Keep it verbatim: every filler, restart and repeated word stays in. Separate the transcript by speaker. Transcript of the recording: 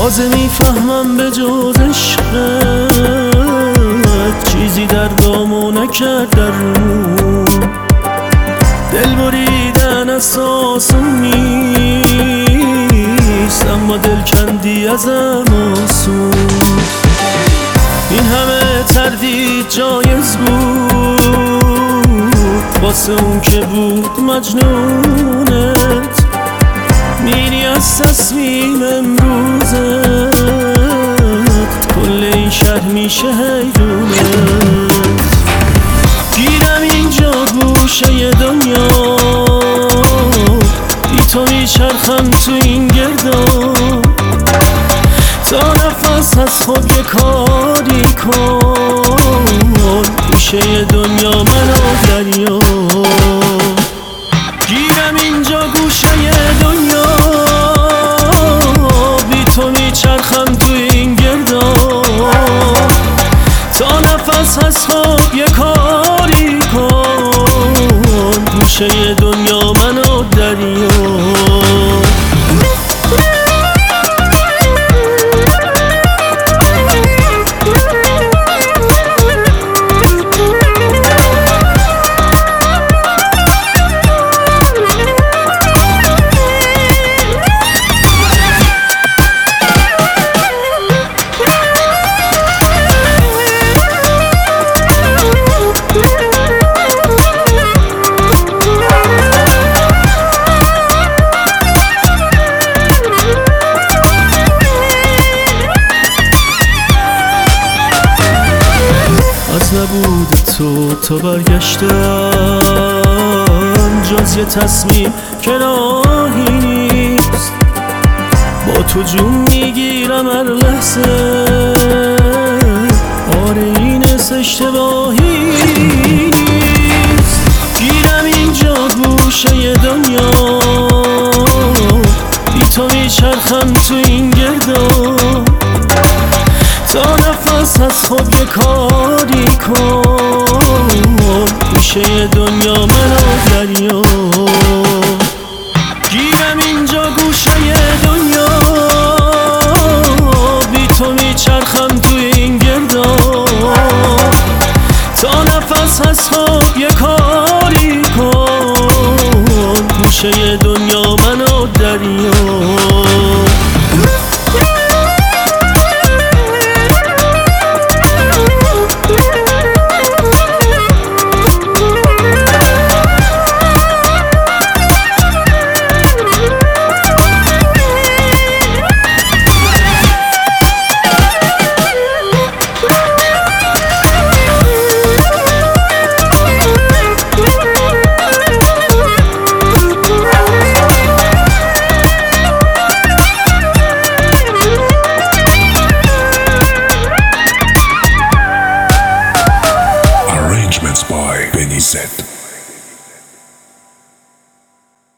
Speaker 1: تازه میفهمم به جز عشقت چیزی در دامو نکرد در رو دل بریدن اساسم نیست، اما دل کندی ازم آسون. این همه تردید جایز بود واسه اون که بود مجنونت، میری از تصمیم امروزت کل این شهر میشه حیدونت. گیرم اینجا گوشه دنیا بی تو میچرخم تو این گردان، تا نفس از خود یه کاری کن گوشه دنیا من و دریا. گیرم اینجا گوشه دنیا بی تو میچرخم تو این گردان، تا نفس از خود یه کاری کن گوشه دنیا من و دریا. از نبود تو تا برگشتم جز یه تصمیم که راهی نیست، با تو جون میگیرم هر لحظه آره این اشتباهی نیست. گیرم اینجا گوشه دنیا بی تو میچرخم تو این گردان، تا نفس از خود یه کاری کن گوشه دنیا من و دریا. گیرم اینجا گوشه دنیا بی تو میچرخم تو این گردان، تا نفس از خود یه کاری کن گوشه دنیا من و دریا.
Speaker 2: Arrangements by Benny Z.